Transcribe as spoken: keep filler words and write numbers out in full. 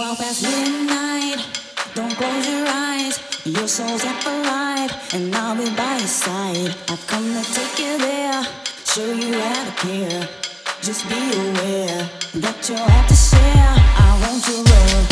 Far past midnight, don't close your eyes. Your soul's half alive, and I'll be by your side. I've come to take you there, show you how to care. Just be aware that you'll have to share. I want you love.